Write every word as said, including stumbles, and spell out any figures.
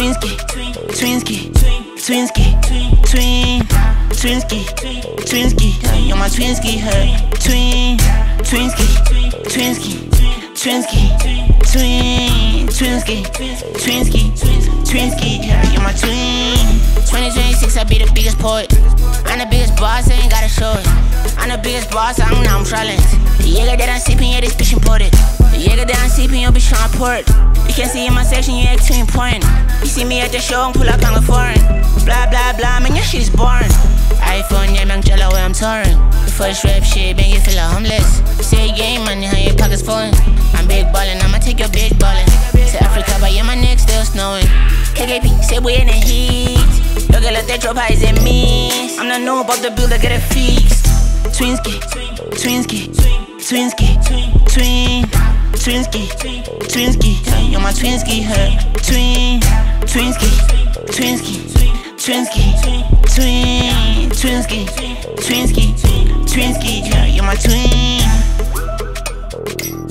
Twinsky, Twinsky, Twinsky, Twin, Twinsky, Twinsky, you're my Twinsky, her. Twin, Twinsky, Twinsky, Twinsky, Twin, Twinsky, Twinsky, Twinsky, you're my twin. twenty twenty-six, I be the biggest poet. I'm the biggest boss, I ain't gotta show it. I'm the biggest boss, I don't know, I'm trolling. The Jäger that I'm sipping, yeah, this bitch imported. The Jäger that I'm sipping, you'll be showing port. You can't see in my section, you act too important. You see me at the show and pull up on the foreign. Blah, blah, blah, man, your shit is boring. iPhone, yeah, man, jello where I'm touring. The first rap shit, man, you feel like homeless. You say game money, how your pockets falling. I'm big ballin', I'ma take your bitch ballin'. To Africa, but yeah, my neck still snowing. K K P, say we in the heat. Yo, girl, let that drop high, is it me? I'm not know about the builder, get it fixed. Twinsky, Twinsky, Twinsky, Twin, Twinsky, Twinsky, you're my Twinsky, her. Twin, Twinsky, Twinsky, Twinsky, Twin, Twinsky, Twinsky, Twinsky, you're my twin.